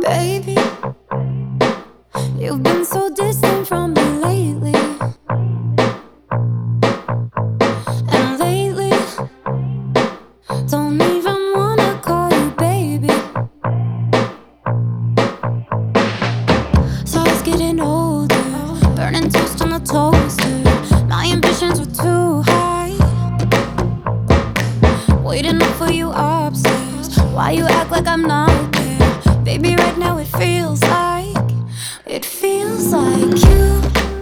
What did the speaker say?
Baby, you've been so distant from me lately. And lately, don't even wanna call you baby. So I was getting older, burning toast on the toaster. My ambitions were too high, waiting up for you upstairs. Why you act like I'm not there? Baby, right now it feels like you